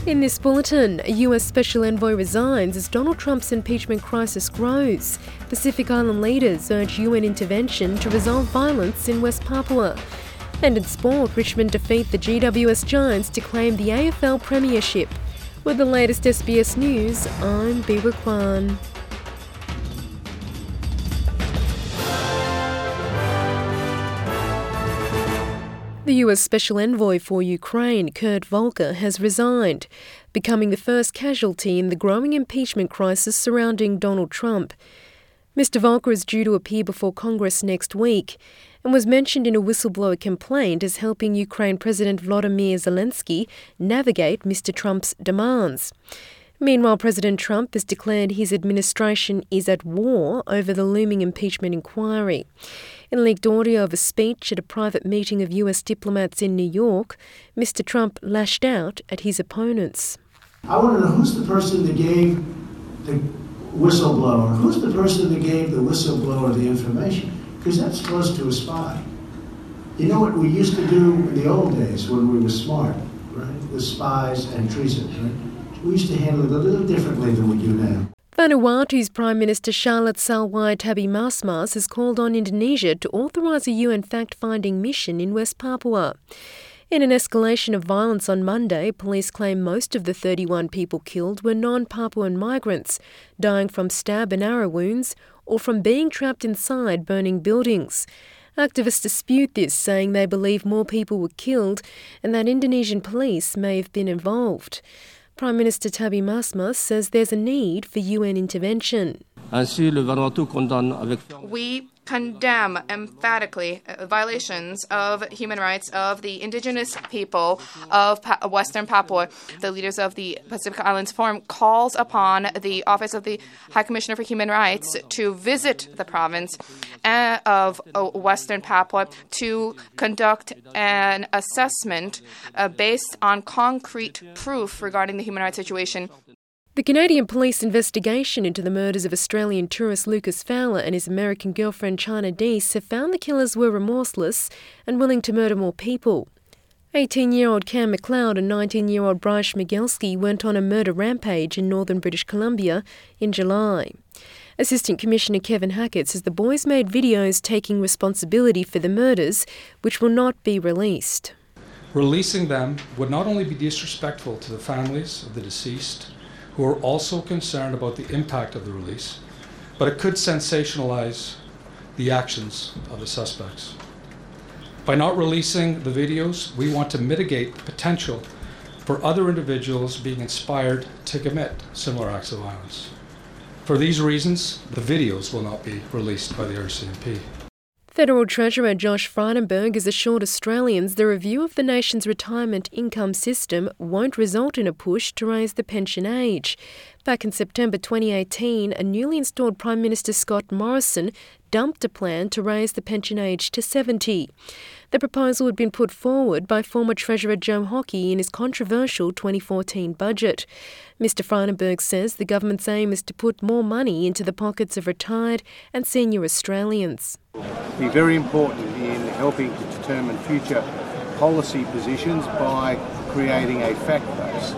In this bulletin, a US Special Envoy resigns as Donald Trump's impeachment crisis grows. Pacific Island leaders urge UN intervention to resolve violence in West Papua. And in sport, Richmond defeat the GWS Giants to claim the AFL Premiership. With the latest SBS News, I'm Biwa Kwan. The US Special Envoy for Ukraine, Kurt Volker, has resigned, becoming the first casualty in the growing impeachment crisis surrounding Donald Trump. Mr. Volker is due to appear before Congress next week and was mentioned in a whistleblower complaint as helping Ukraine President Volodymyr Zelensky navigate Mr. Trump's demands. Meanwhile, President Trump has declared his administration is at war over the looming impeachment inquiry. In leaked audio of a speech at a private meeting of US diplomats in New York, Mr. Trump lashed out at his opponents. I want to know who's the person that gave the whistleblower, who's the person that gave the whistleblower the information? Because that's close to a spy. You know what we used to do in the old days when we were smart, right? With spies and treason, right? We used to handle it a little differently than we do now. Vanuatu's Prime Minister Charlotte Salwai Tabimasmas has called on Indonesia to authorise a UN fact-finding mission in West Papua. In an escalation of violence on Monday, police claim most of the 31 people killed were non-Papuan migrants, dying from stab and arrow wounds or from being trapped inside burning buildings. Activists dispute this, saying they believe more people were killed and that Indonesian police may have been involved. Prime Minister Tabimasmas says there's a need for UN intervention. We condemn emphatically violations of human rights of the indigenous people of Western Papua. The leaders of the Pacific Islands Forum calls upon the Office of the High Commissioner for Human Rights to visit the province of Western Papua to conduct an assessment based on concrete proof regarding the human rights situation. The Canadian police investigation into the murders of Australian tourist Lucas Fowler and his American girlfriend China Deese have found the killers were remorseless and willing to murder more people. 18-year-old Cam McLeod and 19-year-old Bryce Migelski went on a murder rampage in northern British Columbia in July. Assistant Commissioner Kevin Hackett says the boys made videos taking responsibility for the murders, which will not be released. Releasing them would not only be disrespectful to the families of the deceased, who are also concerned about the impact of the release, but it could sensationalize the actions of the suspects. By not releasing the videos, we want to mitigate the potential for other individuals being inspired to commit similar acts of violence. For these reasons, the videos will not be released by the RCMP. Federal Treasurer Josh Frydenberg has assured Australians the review of the nation's retirement income system won't result in a push to raise the pension age. Back in September 2018, a newly installed Prime Minister Scott Morrison dumped a plan to raise the pension age to 70. The proposal had been put forward by former Treasurer Joe Hockey in his controversial 2014 budget. Mr Frydenberg says the government's aim is to put more money into the pockets of retired and senior Australians. It'll be very important in helping to determine future policy positions by creating a fact base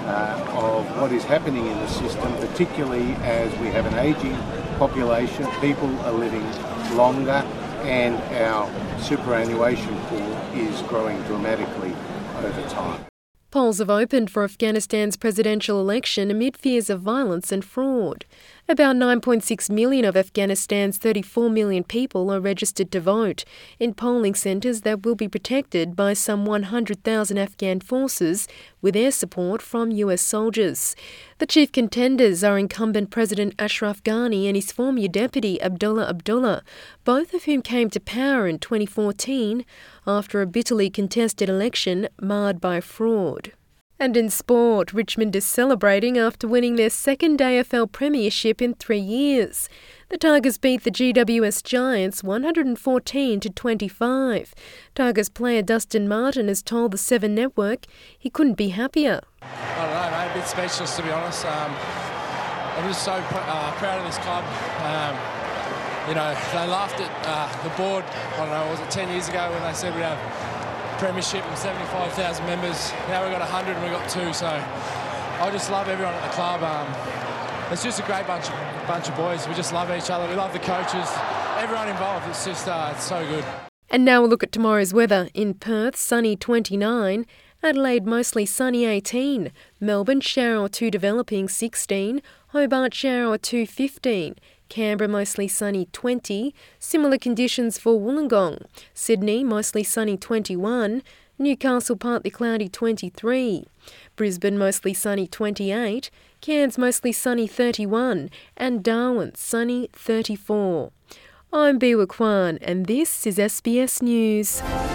of what is happening in the system, particularly as we have an ageing population, people are living longer, and our superannuation pool is growing dramatically over time. Polls have opened for Afghanistan's presidential election amid fears of violence and fraud. About 9.6 million of Afghanistan's 34 million people are registered to vote in polling centres that will be protected by some 100,000 Afghan forces with air support from US soldiers. The chief contenders are incumbent President Ashraf Ghani and his former deputy Abdullah Abdullah, both of whom came to power in 2014 after a bitterly contested election marred by fraud. And in sport, Richmond is celebrating after winning their second AFL Premiership in 3 years. The Tigers beat the GWS Giants 114-25. Tigers player Dustin Martin has told the Seven Network he couldn't be happier. I don't know, mate, a bit speechless to be honest. I'm just so proud of this club. They laughed at the board, I don't know, was it 10 years ago when they said we'd have Premiership and 75,000 members. Now we've got 100 and we've got 2, so I just love everyone at the club. It's just a great bunch of boys. We just love each other. We love the coaches, everyone involved. It's just it's so good. And now we'll look at tomorrow's weather. In Perth, sunny 29. Adelaide, mostly sunny 18. Melbourne, shower or two developing 16. Hobart, shower or two 15. Canberra, mostly sunny 20. Similar conditions for Wollongong. Sydney, mostly sunny 21. Newcastle, partly cloudy 23. Brisbane, mostly sunny 28. Cairns, mostly sunny 31. And Darwin, sunny 34. I'm Biwa Kwan and this is SBS News.